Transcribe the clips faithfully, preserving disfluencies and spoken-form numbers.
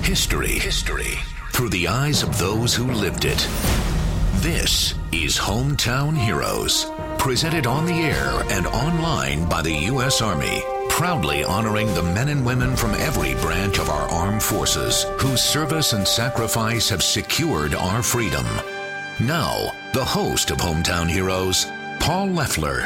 History. History. Through the eyes of those who lived it. This is Hometown Heroes. Presented on the air and online by the U S Army. Proudly honoring the men and women from every branch of our armed forces whose service and sacrifice have secured our freedom. Now, the host of Hometown Heroes, Paul Leffler.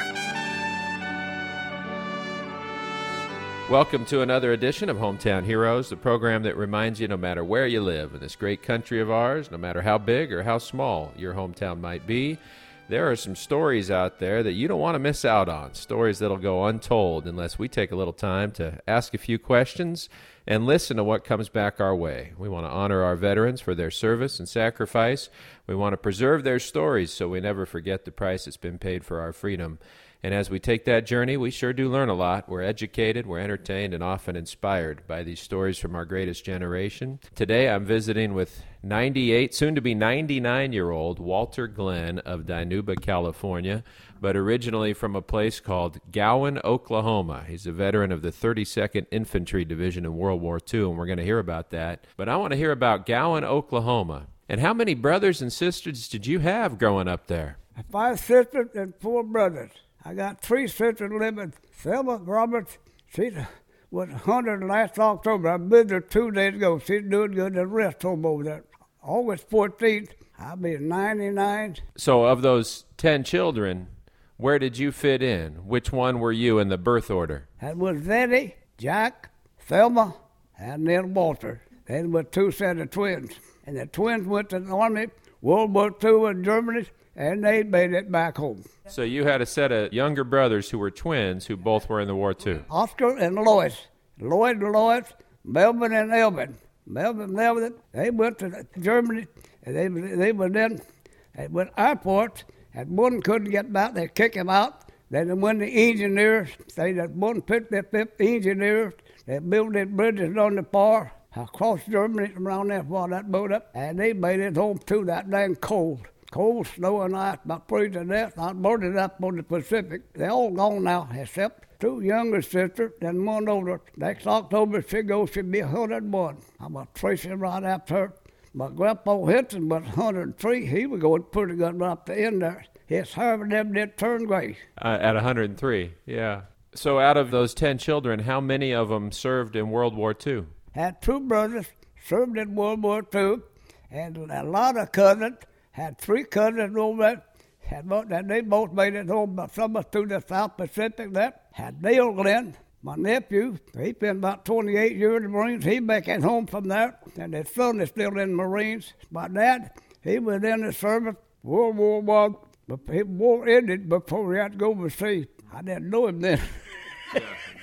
Welcome to another edition of Hometown Heroes, the program that reminds you no matter where you live in this great country of ours, no matter how big or how small your hometown might be, there are some stories out there that you don't want to miss out on, stories that'll go untold unless we take a little time to ask a few questions and listen to what comes back our way. We want to honor our veterans for their service and sacrifice. We want to preserve their stories so we never forget the price that's been paid for our freedom. And as we take that journey, we sure do learn a lot. We're educated, we're entertained, and often inspired by these stories from our greatest generation. Today, I'm visiting with ninety-eight, soon-to-be ninety-nine-year-old Walter Glenn of Dinuba, California, but originally from a place called Gowan, Oklahoma. He's a veteran of the thirty-second Infantry Division in World War Two, and we're going to hear about that. But I want to hear about Gowan, Oklahoma. And how many brothers and sisters did you have growing up there? Five sisters and four brothers. I got three sisters living. Thelma Roberts, she was one hundred last October. I visited her two days ago. She's doing good. The rest home over there. August fourteenth, I'll be ninety-nine. So of those ten children, where did you fit in? Which one were you in the birth order? That was Eddie, Jack, Thelma, and then Walter. They were two set of twins. And the twins went to the Army, World War Two in Germany, and they made it back home. So you had a set of younger brothers who were twins who both were in the war too. Oscar and Lois. Lloyd and Lois, Melvin and Elvin. Melvin and Elvin, they went to Germany, and they, they were then at airports, and one couldn't get back, they kicked him out. Then when the engineers, they had one fifty-fifth engineers, they built their bridges on the bar across Germany around there while that boat up, and they made it home too, that dang cold. Cold, snow, and ice, about freezing to death. I burned it up on the Pacific. They're all gone now, except two younger sisters and one older. Next October, she goes, she'll be one hundred one. I'm a Tracy right after her. My grandpa Hinton was one hundred three. He was going pretty good right up the end there. His hair and them did turn gray. Uh, at one hundred three, yeah. So out of those ten children, how many of them served in World War Two? Had two brothers, served in World War Two, and a lot of cousins. Had three cousins over there. Had both, and they both made it home, but some of through the South Pacific there. Had Dale Glenn, my nephew. He's been about twenty-eight years in the Marines. He back at home from there. And his son is still in the Marines. My dad, he was in the service, World War One. But the war ended before he had to go overseas. I didn't know him then. Yeah,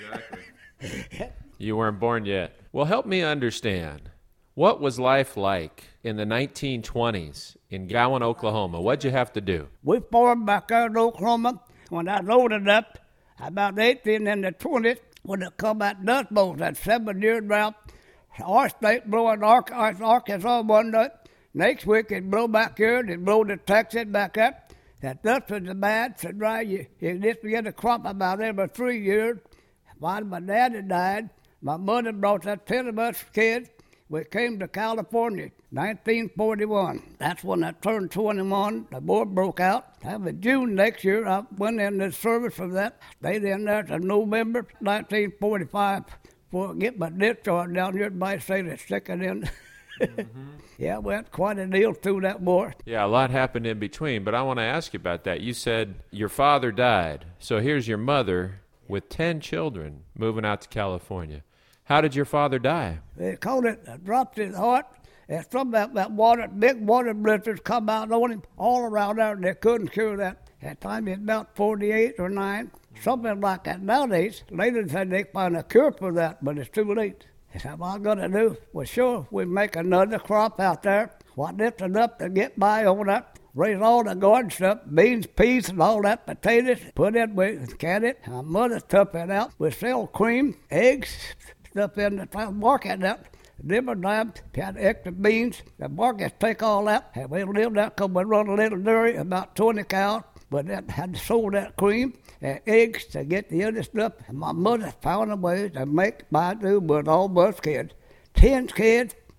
exactly. You weren't born yet. Well, help me understand. What was life like in the nineteen twenties in Gowan, Oklahoma? What'd you have to do? We formed back there in Oklahoma. When I loaded up, about eighteen in the twenties, when it come out Dust Bowl, that seven-year drought, our state blew in Arkansas one day. Next week, it blew back here, and it blew to Texas back up. That dust was bad, so dry. You, you just get a crop about every three years. While my daddy died, my mother brought that ten of us kids. We came to California, nineteen forty-one. That's when I turned twenty-one. The war broke out. That was June next year. I went in the service for that. Stayed in there till November nineteen forty-five before I get my discharge down here. Everybody say they're sticking in. Mm-hmm. Yeah, we had quite a deal through that war. Yeah, a lot happened in between, but I want to ask you about that. You said your father died. So here's your mother with ten children moving out to California. How did your father die? They called it, uh, dropped his heart, and from that, that water, big water blisters come out on him all around there, and they couldn't cure that. At the time, he was about forty-eight or nine, something like that. Nowadays, later said they find a cure for that, but it's too late. What am I going to do? Well, sure, we make another crop out there. What that's enough to get by on that. Raise all the garden stuff, beans, peas, and all that, potatoes, put it, we can it. My mother took it out. We sell cream, eggs, stuff in the market that different times, had extra beans. The markets take all that. And we lived out because we run a little dairy, about twenty cows. But that had sold that cream and eggs to get the other stuff. And my mother found a way to make my do with all those kids. Ten kids,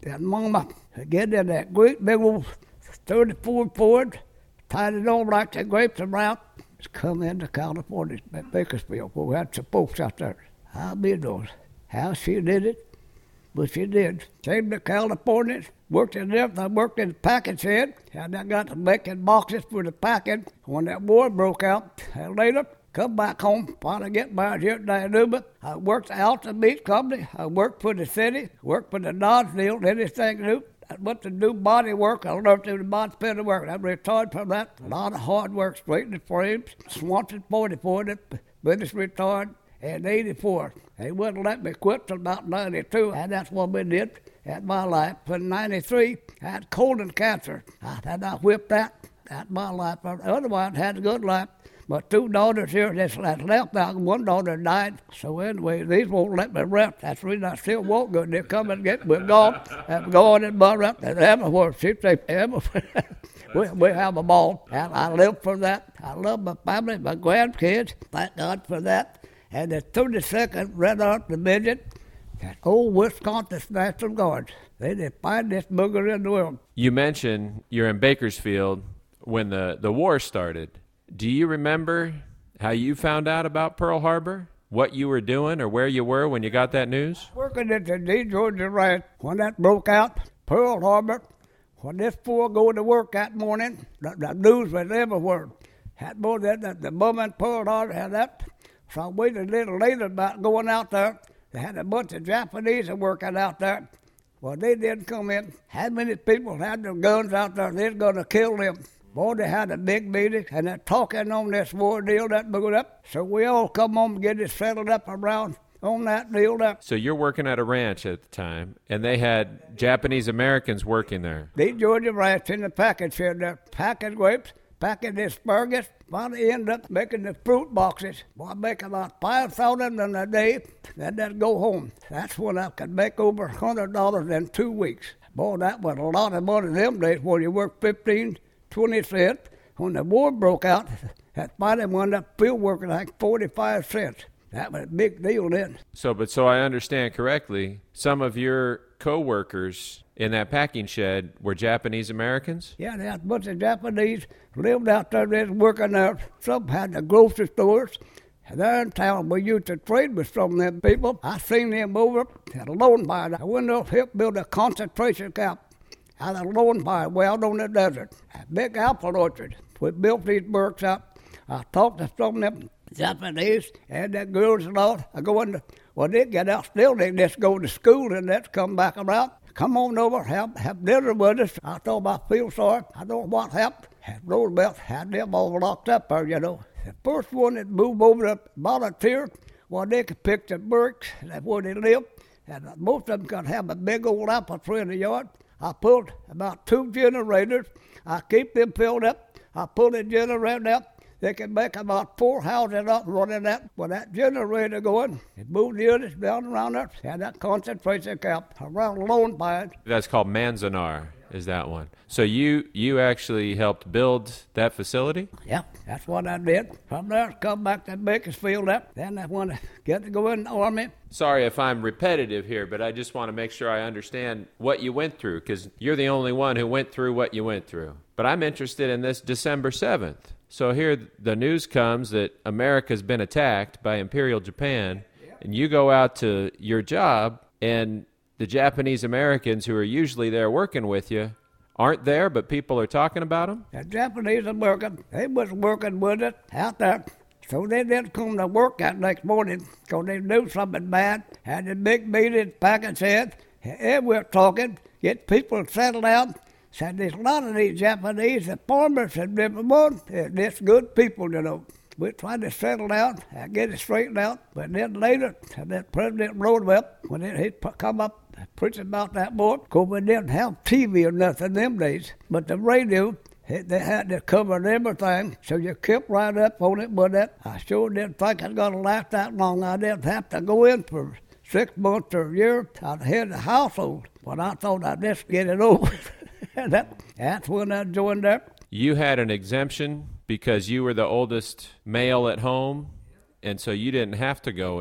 Then Mama get in that great big old thirty-four Ford, tied it on like the grapes around, come into California, at Bakersfield, where we had some folks out there. I'll be those. How she did it, but she did. Came to California, worked in there. I worked in the packing shed, and I got to making boxes for the packing. When that war broke out, and later, come back home, finally get married here at Dianuba. I worked out the meat company. I worked for the city, worked for the Dodge deal, anything new. I went to do body work. I learned to do body spinning work. I retired from that. A lot of hard work, straightening frames. Swanson forty-four, the business retired in eighty-four. They wouldn't let me quit till about ninety-two, and that's what we did at my life. In ninety-three, I had colon cancer. I had I whipped that at my life. Otherwise, I had a good life. My two daughters here just left out. One daughter died. So anyway, these won't let me rest. That's the reason I still won't go. They come and get me. We're gone. I'm going and butter up and everywhere. She say everywhere. we, we have a ball. And I live for that. I love my family, my grandkids. Thank God for that. And the thirty-second Red Arc Division, that old Wisconsin National Guard. They did find this booger in the world. You mentioned you're in Bakersfield when the, the war started. Do you remember how you found out about Pearl Harbor? What you were doing or where you were when you got that news? Working at the D. Georgia Ranch when that broke out, Pearl Harbor. When this four go to work that morning, the, the news was everywhere. Had more than that, the moment Pearl Harbor had that. So I waited a little later about going out there. They had a bunch of Japanese working out there. Well, they didn't come in. How many people had their guns out there? They were going to kill them. Boy, they had a big meeting, and they're talking on this war deal that moved up. So we all come home and get it settled up around on that deal. That. So you're working at a ranch at the time, and they had Japanese Americans working there. The Georgia Ranch in the packing shed there, packing grapes, packing asparagus. Finally end up making the fruit boxes. Well, I make about five thousand in a day, and then go home. That's when I could make over one hundred dollars in two weeks. Boy, that was a lot of money them days when you work fifteen twenty cents. When the war broke out, that finally wound up field working like forty-five cents. That was a big deal then. So, but so I understand correctly, some of your co-workers in that packing shed were Japanese Americans? Yeah, they had a bunch of Japanese lived out there. They was working there. Some had the grocery stores. There in town, we used to trade with some of them people. I seen them over at a Lone Pine. I went up helped build a concentration camp out of Lone Pine, way out on the desert. A big apple orchard. We built these works up. I talked to some of them Japanese and the girls and all. I go in, well, they get out still. They just go to school and that's come back around. Come on over, have, have dinner with us. I told them I feel sorry. I don't know what happened. Had Roosevelt had them all locked up there, you know. The first one that moved over to volunteer, well, they could pick the bricks. That's where they lived. And most of them could have a big old apple tree in the yard. I pulled about two generators. I keep them filled up. I pull the generator out. They can make about four houses up running that. With that generator going, it moved the units down around there. And that concentration camp around Lone Pine. That's called Manzanar, is that one. So you you actually helped build that facility? Yeah, that's what I did. From there, come back to Bakersfield up. Then I want to get to go in the Army. Sorry if I'm repetitive here, but I just want to make sure I understand what you went through, because you're the only one who went through what you went through. But I'm interested in this December seventh. So here the news comes that America's been attacked by Imperial Japan, and you go out to your job, and the Japanese Americans who are usually there working with you aren't there, but people are talking about them? The Japanese Americans, they was working with us out there. So they didn't come to work that next morning because they knew something bad. Had a big meeting, packing said, and we're talking, get people settled down. Said there's a lot of these Japanese, the farmers and everyone, they're just good people, you know. We're trying to settle down and get it straightened out. But then later, that President Roosevelt, when he come up preaching about that board, because we didn't have T V or nothing them days, but the radio, they had to cover everything, so you kept right up on it. But that, I sure didn't think I'd going to last that long. I didn't have to go in for six months or a year. I'd head the household, but I thought I'd just get it over. that, that's when I joined up. You had an exemption because you were the oldest male at home, and so you didn't have to go in.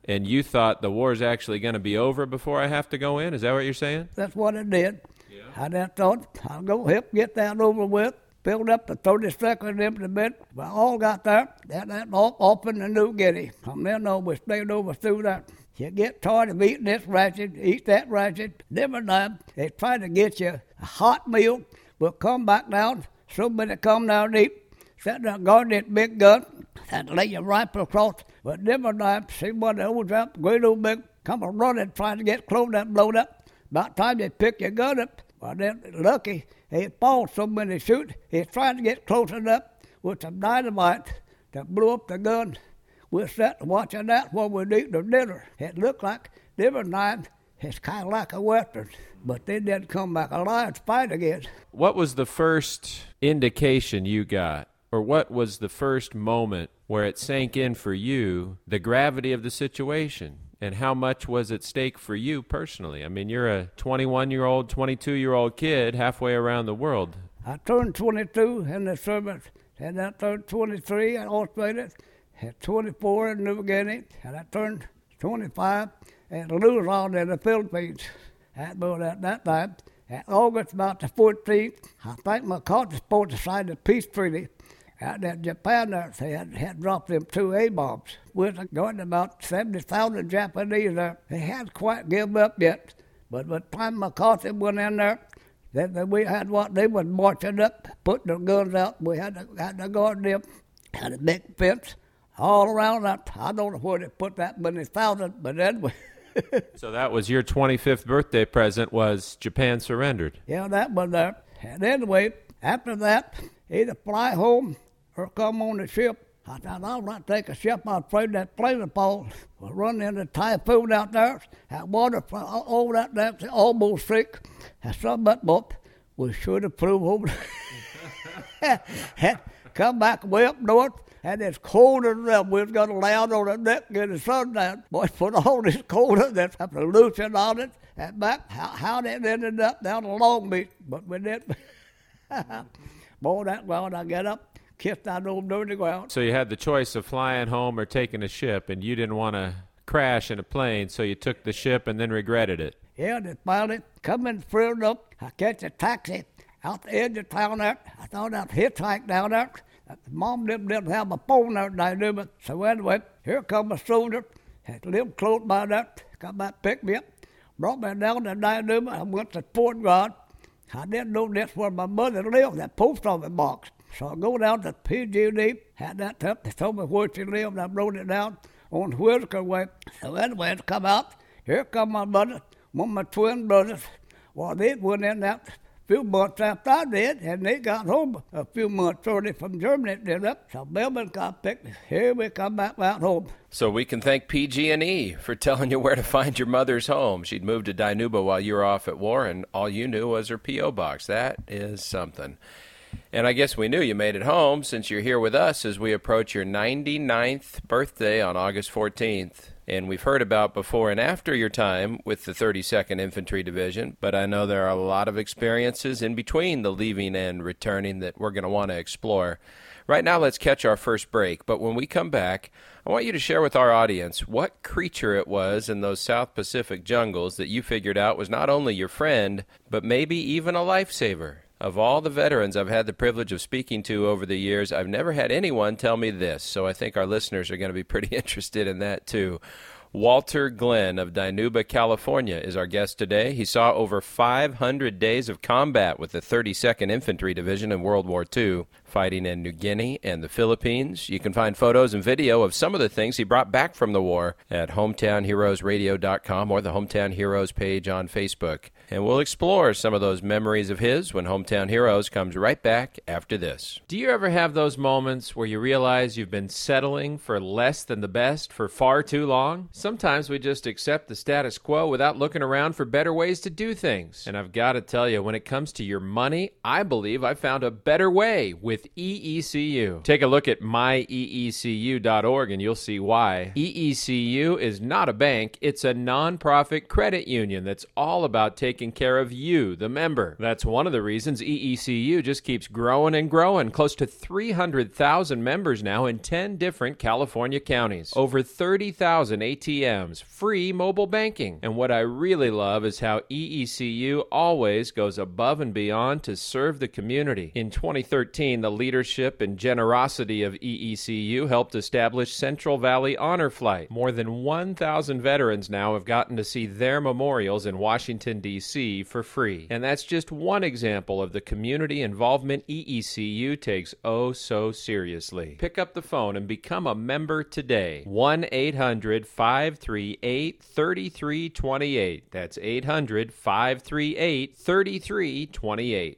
And you thought the war's actually going to be over before I have to go in? Is that what you're saying? That's what it did. Yeah. I then thought, I'll go help get that over with. Filled up the thirty-second Infantry. We all got there. That, that off, off in the New Guinea. From then on, we stayed over through that. You get tired of eating this ration, eat that ration. Different time, they try to get you a hot meal. We'll come back down. Somebody come down and eat. Sit there, guard that big gun. And lay your rifle across. But different time, see one that holds up, great old big, come a running, trying to get close up, blown up. About time they pick your gun up, well, then lucky, he falls so many shoot. He's trying to get close enough with some dynamite that blew up the gun. We're sitting watching that while we're eating the dinner. It looked like different times, it's kind of like a Western, but they didn't come back alive to fight again. What was the first indication you got, or what was the first moment where it sank in for you, the gravity of the situation, and how much was at stake for you personally? I mean, you're a twenty-one-year-old, twenty-two-year-old kid halfway around the world. I turned twenty-two in the service, and I turned twenty-three in Australia, had twenty-four in New Guinea, and I turned twenty-five in Luzon in the Philippines. At about that time, at August about the fourteenth, I think MacArthur supposed to sign the peace treaty. Out in Japan, there, they had, had dropped them two A-bombs. We were going to about seventy thousand Japanese there. They hadn't quite given up yet. But by the time MacArthur went in there, then, then we had what they was marching up, putting their guns out. We had to, had to guard them. Had a big fence all around that. I don't know where they put that many thousand, but anyway. So that was your twenty-fifth birthday present, was Japan surrendered. Yeah, that was there. And anyway, after that, either fly home or come on the ship. I thought, I'll not take a ship. I'm afraid that plane will fall. We'll run into typhoon out there. That water, all that, that's almost sick. And some but boat, we should have flew over. Come back way up north, and it's colder than them. We've got to lay out on the deck and get the sun down. Boys put all this colder, that's have to loosen on it. And back, how, how that ended up down to Long Beach, but we didn't. Boy, that well, I get up. Kissed that old dirty ground. So you had the choice of flying home or taking a ship, and you didn't want to crash in a plane, so you took the ship and then regretted it. Yeah, they finally coming through up. I catch a taxi out the edge of town there. I thought I'd hitchhike down there. Mom didn't, didn't have a phone there, I knew it. So anyway, here come a soldier. Had lived close by there. Come back, picked me up. Brought me down to Dynuma. I went to Fort Guard. I didn't know that's where my mother lived, that post office box. So I go down to P G D, had that up, they told me where she lived, I wrote it down on the Whitaker way. So anyway, it's come out, here come my brother, one of my twin brothers. Well, they went in that few months after I did, and they got home a few months early from Germany, did up. So Melbourne got picked, here we come back out home. So we can thank P G and E for telling you where to find your mother's home. She'd moved to Dynuma while you were off at war, and all you knew was her P O box. That is something. And I guess we knew you made it home since you're here with us as we approach your ninety-ninth birthday on August fourteenth. And we've heard about before and after your time with the thirty-second Infantry Division, but I know there are a lot of experiences in between the leaving and returning that we're going to want to explore. Right now, let's catch our first break, but when we come back, I want you to share with our audience what creature it was in those South Pacific jungles that you figured out was not only your friend, but maybe even a lifesaver. Of all the veterans I've had the privilege of speaking to over the years, I've never had anyone tell me this, so I think our listeners are going to be pretty interested in that too. Walter Glenn of Dynuma, California is our guest today. He saw over five hundred days of combat with the thirty-second Infantry Division in World War Two, fighting in New Guinea and the Philippines. You can find photos and video of some of the things he brought back from the war at hometown heroes radio dot com or the Hometown Heroes page on Facebook. And we'll explore some of those memories of his when Hometown Heroes comes right back after this. Do you ever have those moments where you realize you've been settling for less than the best for far too long? Sometimes we just accept the status quo without looking around for better ways to do things. And I've got to tell you, when it comes to your money, I believe I found a better way with E E C U. Take a look at my e e c u dot org and you'll see why. E E C U is not a bank, it's a nonprofit credit union that's all about taking care of you, the member. That's one of the reasons E E C U just keeps growing and growing. Close to three hundred thousand members now in ten different California counties. Over thirty thousand A T T Ms, free mobile banking. And what I really love is how E E C U always goes above and beyond to serve the community. In twenty thirteen, the leadership and generosity of E E C U helped establish Central Valley Honor Flight. More than one thousand veterans now have gotten to see their memorials in Washington, D C for free. And that's just one example of the community involvement E E C U takes oh so seriously. Pick up the phone and become a member today. one eight hundred, five three eight, three three two eight. That's eight hundred, five three eight, three three two eight.